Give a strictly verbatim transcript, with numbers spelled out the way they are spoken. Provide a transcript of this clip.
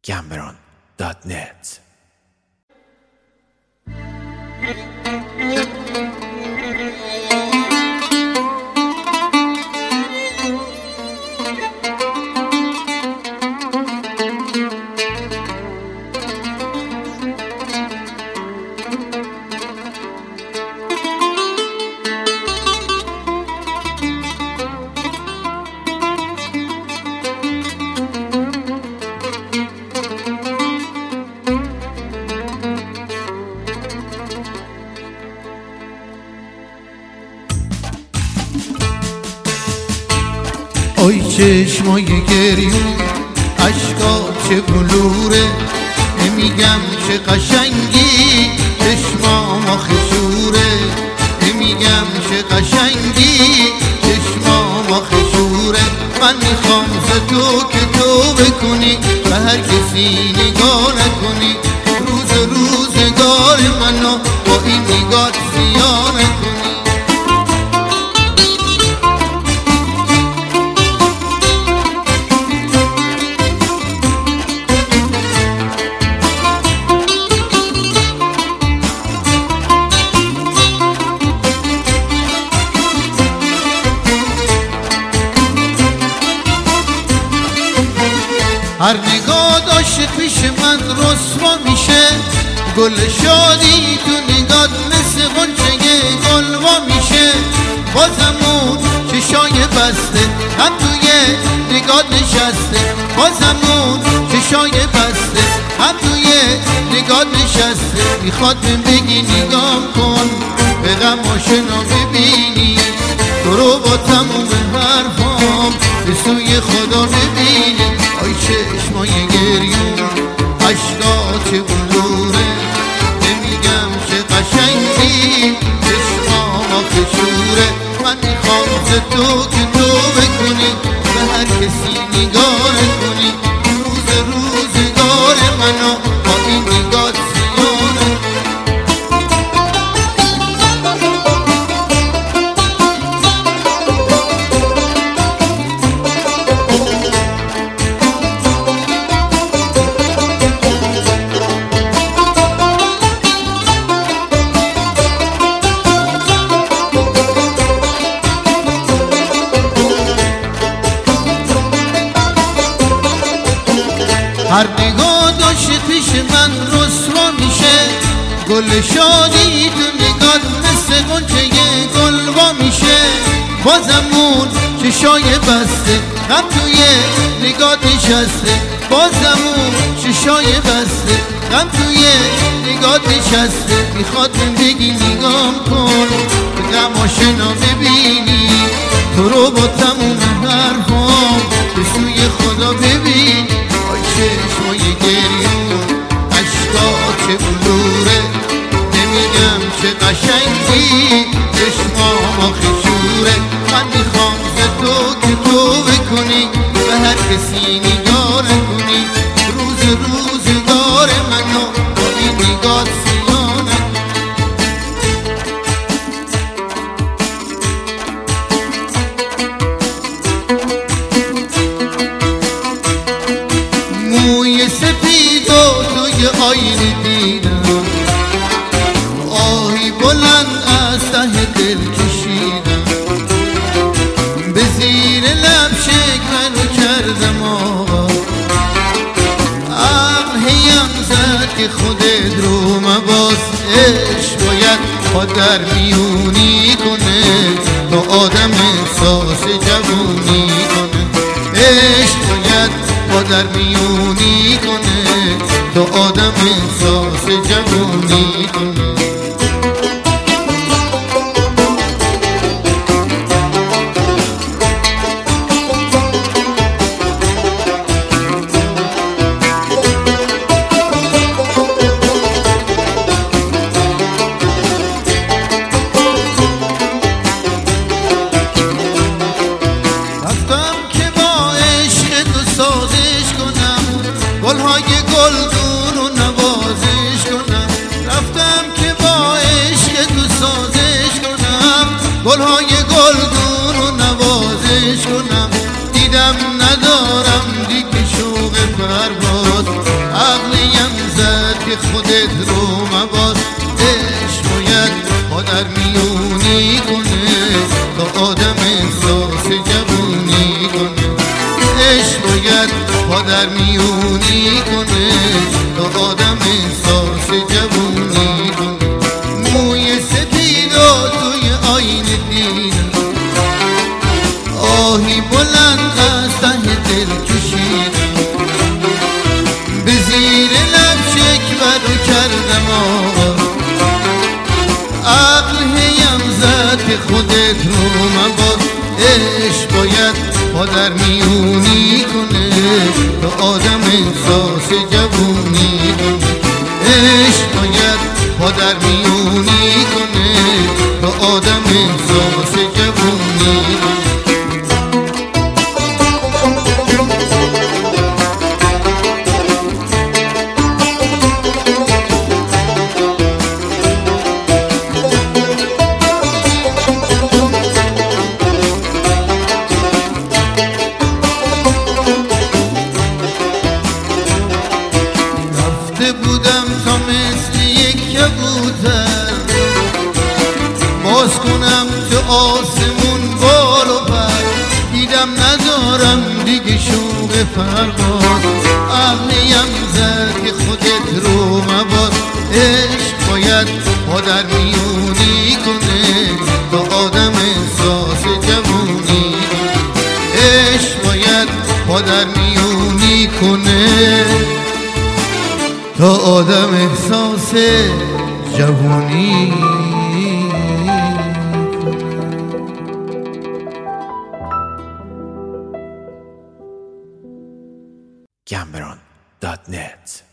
گمبران دات نت. آی چشمای گریون عشقا چه بلوره، نمیگم چه قشنگی چشمام آخه شوره، نمیگم چه قشنگی چشمام آخه شوره. من میخوام ز تو که تو بکنی و هر کسی نگاه نکنی، روز روزگار منو با این نگاه زیان نکنی. هر نگاه عاشق پیش من رسوا میشه، گل شادی تو نگات مثل غنچه گلوا میشه. بازم اون چشای بسته هم توی نگات نشسته، بازم اون چشای بسته هم توی نگات نشسته. میخواد من بگی نگاه کن به غماشنا ببینی، تو رو با تموم حرفام به سوی خدا ببینی. آی چشمای گریون عشقا چه بلوره، نمیگم چه قشنگی چشمام آخه شوره. من میخوام ز تو که تو بکنی به هر کسی نگاه نکنی، روز روزگار منو با این نگاه زیانه. هر نگاه عاشق پیش من رسوا میشه، گل شادی تو نگات مثل غنچه گلوا میشه. بازم اون چشای بسته هم توی نگات نشسته، بازم اون چشای بسته هم توی نگات نشسته. میخواد من بگی نگاه کن به غماشنا ببینی، تو رو با تموم حرفام به سوی خدا ببینی. آی چشمای گریون عشقا چه بلوره، نمیگم چه قشنگی چشمام آخه شوره. من میخوام ز تو که تو بکنی و هر کسی نگاه نکنی، روز روزگار منو با این نگاه زیانه. موی سپید و توی آینه دیدم، آهی بلند از ته دل کشیدم، به زیر لب شکر کردم آقا. عقل هیم زد که خودت رو مباز، عشق باید با در میونی کنه تا آدم احساس جوونی کنه. عشق باید با در میونی کنه تا آدم احساس جوونی کنه. گلهای گلدون رو نوازش کنم، رفتم که با عشق تو سازش کنم. گلهای گلدون رو نوازش کنم، دیدم ندارم دیگه شوق پرواز. میونی کنه، تا آدم احساس جوونی کنه. موی سپیدا توی آینه دیدم، آهی بلند از ته دل کشیدم، به زیر لب شکوه رو کردم آقا، عقل هیم زد که خودت رو مباز. عشق باید پا در میونی کنه، تا آدم احساس جوونی کنه. عشق باید پا در میونی کنه، تا آدم احساس جوونی کنه. بودم تا مثل یک کبوتر، باز کنم تو آسمون بال و پر. دیدم ندارم دیگه شوق پرواز، عقلیم زد که خودت رو مباز. عشق باید پا در میونی کنه، تا آدم احساس جوونی کنه. عشق باید پا در میونی کنه، تا آدم احساس جوونی. Cameron dot net